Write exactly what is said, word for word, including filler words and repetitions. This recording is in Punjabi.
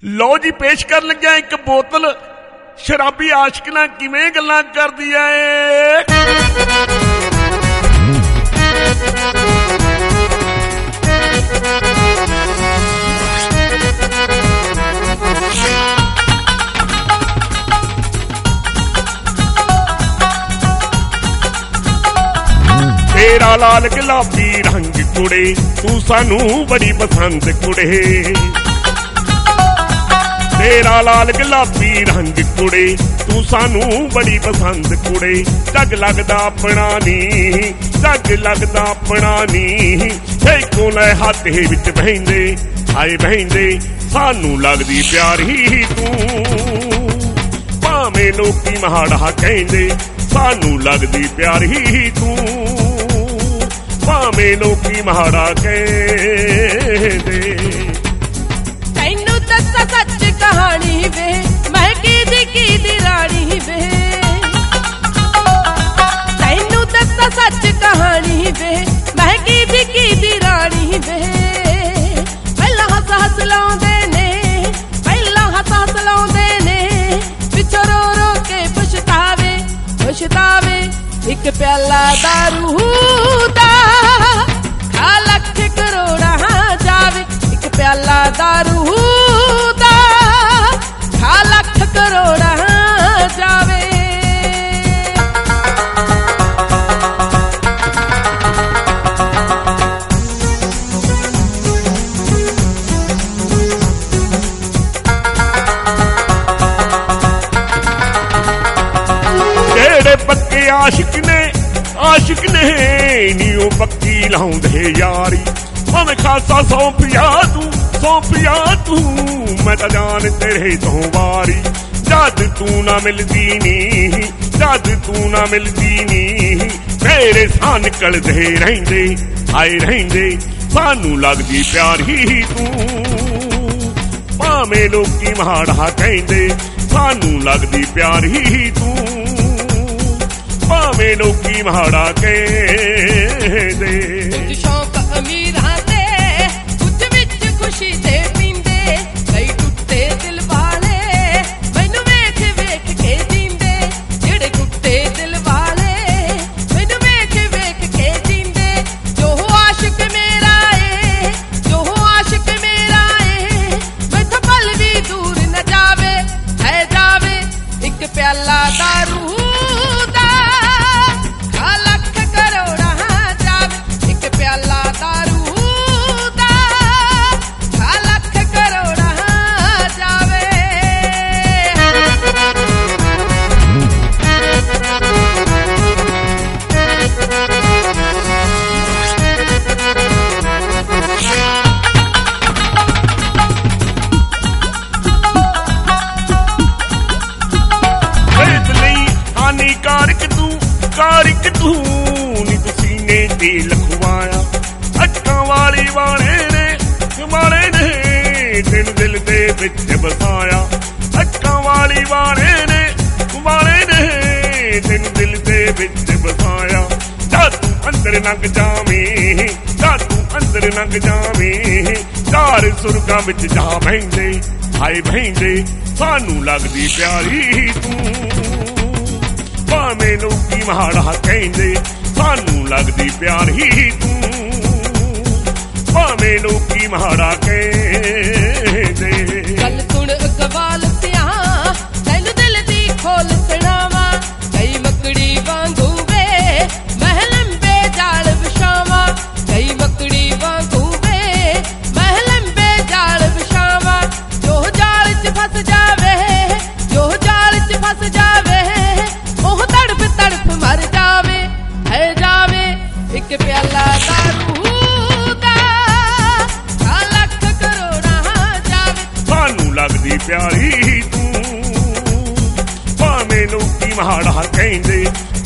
ਲਓ ਜੀ ਪੇਸ਼ ਕਰਨ ਲੱਗਿਆ ਇੱਕ ਬੋਤਲ ਸ਼ਰਾਬੀ ਆਸ਼ਕ ਨਾਲ ਕਿਵੇਂ ਗੱਲਾਂ ਕਰਦੀ ਏ। ਤੇਰਾ ਲਾਲ ਗੁਲਾਬੀ ਰੰਗ ਕੁੜੇ ਤੂੰ ਸਾਨੂੰ ਬੜੀ ਪਸੰਦ ਕੁੜੇ। ਤੇਰਾ ਲਾਲ ਗੁਲਾਬੀ ਰੰਗ ਕੁੜੇ ਤੂੰ ਸਾਨੂੰ ਬੜੀ ਪਸੰਦ ਕੁੜੇ। ਜੱਗ ਲੱਗਦਾ ਆਪਣਾ ਨੀ ਜੱਗ ਲੱਗਦਾ ਆਪਣਾ ਨੀ ਇੱਕੋ ਲੈ ਹੱਥ ਵਿੱਚ ਬਹਿੰਦੇ ਆਏ ਬਹਿੰਦੇ ਸਾਨੂੰ ਲੱਗਦੀ ਪਿਆਰੀ ਤੂੰ। ਭਾਵੇਂ ਲੋਕੀ ਮਾੜਾ ਕਹਿੰਦੇ ਸਾਨੂੰ ਲੱਗਦੀ ਪਿਆਰੀ ਤੂੰ। ਭਾਵੇਂ ਲੋਕੀ ਮਾੜਾ ਕਹਿੰਦੇ। ਤੈਨੂੰ ਦੱਸਾਂ ਸੱਚ ਕਹਾਣੀ ਵੇ ਮੈਂ ਕਿਹਦੀ ਕਿਹਦੀ ਰਾਣੀ ਵੇ। ਤੈਨੂੰ ਦੱਸਾਂ ਸੱਚ ਕਹਾਣੀ ਵੇ ਮੈਂ ਕਿਹਦੀ ਕਿਹਦੀ ਰਾਣੀ ਵੇ। ਪਹਿਲਾਂ ਹੱਸ ਹੱਸ ਲਾਉਂਦੇ ਨੇ ਪਹਿਲਾਂ ਹੱਸ ਹੱਸ ਲਾਉਂਦੇ ਨੇ ਪਿੱਛੋਂ ਰੋ ਰੋ ਕੇ ਪਛਤਾਵੇ ਪਛਤਾਵੇ। ਇੱਕ ਪਿਆਲਾ ਦਾਰੂ ਦਾ ਖਾ ਲੱਖ ਕਰੋੜਾਂ ਜਾਵੇ। ਇੱਕ ਪਿਆਲਾ ਦਾਰੂ ਦਾ ਖਾ ਲੱਖ ਕਰੋੜਾਂ ਜਾਵੇ। ਜਿਹੜੇ ਪੱਕੇ ਆਸ਼ਿਕ ਨੇ ਆਸ਼ਿਕ ਨੇ ਨੀ ਉਹ ਪੱਕੀ ਲਾਉਂਦੇ ਯਾਰੀ। ਭਾਵੇਂ ਖਾਸਾ ਸੌਂਪਿਆ ਤੂੰ ਸੌਂਪਿਆ ਤੂੰ ਮੈਂ ਤਾਂ ਜਾਨ ਤੇਰੇ ਤੋਂ ਵਾਰੀ। ਜਦ ਤੂੰ ਨਾ ਮਿਲਦੀ ਨੀ ਜਦ ਤੂੰ ਨਾ ਮਿਲਦੀ ਨੀ ਮੇਰੇ ਸਾਹ ਨਿਕਲਦੇ ਰਹਿੰਦੇ ਆਏ ਰਹਿੰਦੇ ਸਾਨੂੰ ਲੱਗਦੀ ਪਿਆਰੀ ਤੂੰ। ਭਾਵੇਂ ਲੋਕੀ ਮਾੜਾ ਕਹਿੰਦੇ ਸਾਨੂੰ ਲੱਗਦੀ ਪਿਆਰੀ ਤੂੰ। ਭਾਵੇਂ ਲੋਕੀ ਮਾੜਾ ਕਹਿੰਦੇ। ਕੁਝ ਸ਼ੌਕ ਅਮੀਰਾਂ ਦੇ ਕੁਝ ਵਿੱਚ ਖੁਸ਼ੀ ਦੇ ਪੀਂਦੇ ਕਈ ਟੁੱਟੇ ਦਿਲ ਵਾਲੇ ਮੈਨੂੰ ਵੇਖ ਵੇਖ ਕੇ ਜੀਂਦੇ। ਜਿਹੜੇ ਟੁੱਟੇ ਦਿਲ ਵਾਲੇ ਮੈਨੂੰ ਵੇਖ ਵੇਖ ਕੇ ਜੀਂਦੇ। ਜੋ ਆਸ਼ਿਕ ਮੇਰਾ ਏ ਜੋ ਆਸ਼ਿਕ ਮੇਰਾ ਏ ਮੈਥੋਂ ਪਲ ਵੀ ਦੂਰ ਨਾ ਜਾਵੇ ਹੈ ਜਾਵੇ। ਇੱਕ ਪਿਆਲਾ ਦਾਰੂ ਕਾਰਿਕ ਤੂੰ ਕਾਰਿਕ ਤੂੰ ਨੀ ਤੁਸੀਂ ਨੇ ਦੇ ਲਖਵਾਇਆ। ਅੱਖਾਂ ਵਾਲੀ ਵਾਲੇ ਨੇ ਵਾਲੇ ਨੇ ਦਿਲ ਦਿਲ ਦੇ ਵਿੱਚ ਵਸਾਇਆ। ਅੱਖਾਂ ਵਾਲੀ ਵਾਲੇ ਨੇ ਵਾਲੇ ਨੇ ਦਿਲ ਦਿਲ ਦੇ ਵਿੱਚ ਵਸਾਇਆ। ਜਦ ਤੂੰ ਅੰਦਰ ਲੰਘ ਜਾਵੇਂ ਜਦ ਤੂੰ ਅੰਦਰ ਲੰਘ ਜਾਵੇਂ ਚਾਰ ਸੁਰਗਾਂ ਵਿੱਚ ਜਾ ਬਹਿੰਦੇ ਆਏ ਬਹਿੰਦੇ ਸਾਨੂੰ ਲੱਗਦੀ ਪਿਆਰੀ ਤੂੰ। ਭਾਵੇਂ ਲੋਕੀ ਮਾੜਾ ਕਹਿੰਦੇ ਸਾਨੂੰ ਲੱਗਦੀ ਪਿਆਰੀ ਤੂੰ। ਭਾਵੇਂ ਲੋਕੀ ਮਾੜਾ ਕਹਿੰਦੇ। ਗੱਲ ਸੁਣ ਇਕਬਾਲ ਸਿਆ ਤੈਨੂੰ ਦਿਲ ਦੀ ਖੋਲ ਸੁਣਾਵਾਂ। ਕਈ ਮੱਕੜੀ ਵਾਂਗੂ ਵੇ ਮੈਂ ਲੰਬੇ ਜਾਲ ਵਿਛਾਵਾਂ। ਕਈ ਮੱਕੜੀ ਵਾਂਗੂ ਵੇ ਮੈਂ ਲੰਬੇ ਜਾਲ ਵਿਛਾਵਾਂ। ਜੋ ਜਾਲ 'ਚ ਫਸ ਜਾਵੇ ਜੋ ਜਾਲ 'ਚ ਫਸ ਜਾਵੇ ਉਹ ਤੜਫ ਤੜਫ ਮਰ ਜਾਵੇ ਹੈ ਜਾਵੇ। ਇੱਕ ਪਿਆਲਾ ਦਾਰੂ ਦਾ ਖਾ ਲੱਖ ਕਰੋੜਾਂ ਜਾਵੇ। ਸਾਨੂੰ ਲੱਗਦੀ ਪਿਆਰੀ ਤੂੰ। ਭਾਵੇਂ ਲੋਕੀ ਮਾੜਾ ਕਹਿੰਦੇ